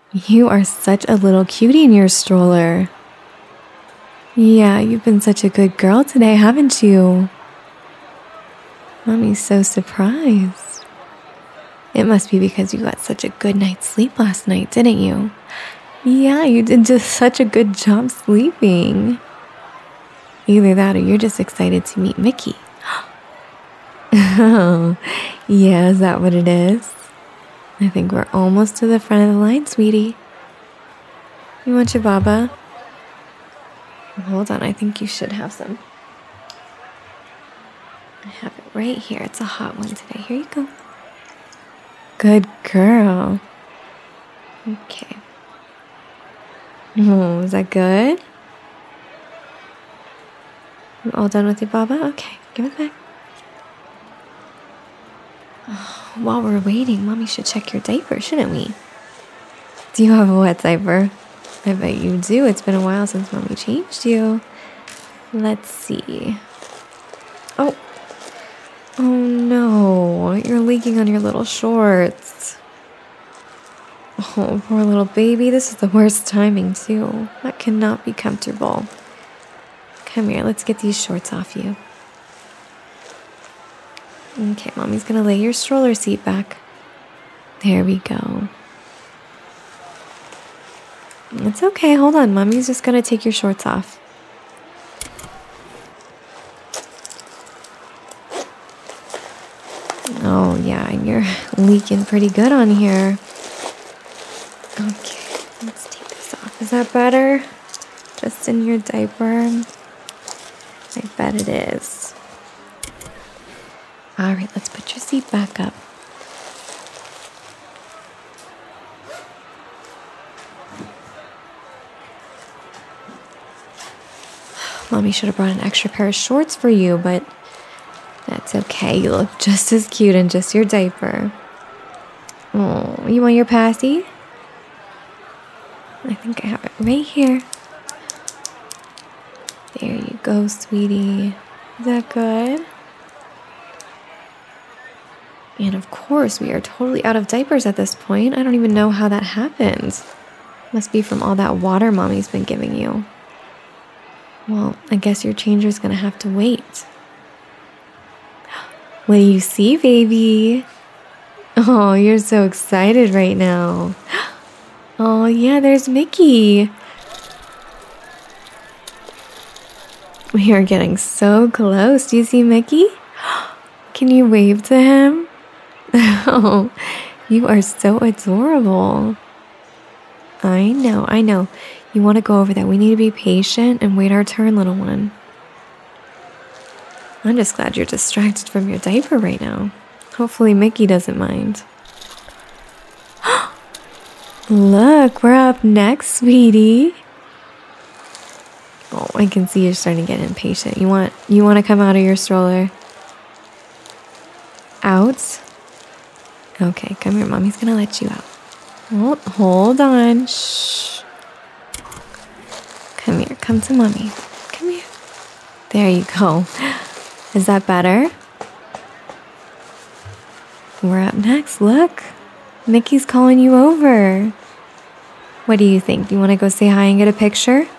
You are such a little cutie in your stroller. Yeah, you've been such a good girl today, haven't you? Mommy's so surprised. It must be because you got such a good night's sleep last night, didn't you? Yeah, you did just such a good job sleeping. Either that or you're just excited to meet Mickey. Oh, yeah, is that what it is? I think we're almost to the front of the line, sweetie. You want your baba? Hold on, I think you should have some. I have it right here. It's a hot one today. Here you go. Good girl. Okay. Oh, is that good? You all done with your baba? Okay, give it back. Oh, while we're waiting, Mommy should check your diaper, shouldn't we? Do you have a wet diaper? I bet you do. It's been a while since Mommy changed you. Let's see. Oh no, you're leaking on your little shorts. Oh, poor little baby. This is the worst timing, too. That cannot be comfortable. Come here, let's get these shorts off you. Okay, Mommy's gonna lay your stroller seat back. There we go. It's okay, hold on. Mommy's just gonna take your shorts off. Oh, yeah, you're leaking pretty good on here. Okay, let's take this off. Is that better? Just in your diaper? I bet it is. All right, let's put your seat back up. Mommy should have brought an extra pair of shorts for you, but that's okay. You look just as cute in just your diaper. Oh, you want your passy? I think I have it right here. There you go, sweetie. Is that good? And of course, we are totally out of diapers at this point. I don't even know how that happened. Must be from all that water Mommy's been giving you. Well, I guess your changer's gonna have to wait. What do you see, baby? Oh, you're so excited right now. Oh, yeah, there's Mickey. We are getting so close. Do you see Mickey? Can you wave to him? Oh, you are so adorable. I know. You want to go over that. We need to be patient and wait our turn, little one. I'm just glad you're distracted from your diaper right now. Hopefully Mickey doesn't mind. Look, we're up next, sweetie. Oh, I can see you're starting to get impatient. You want to come out of your stroller? Out? Okay, come here. Mommy's going to let you out. Oh, hold on. Shh. Come here. Come to Mommy. Come here. There you go. Is that better? We're up next. Look. Mickey's calling you over. What do you think? Do you want to go say hi and get a picture?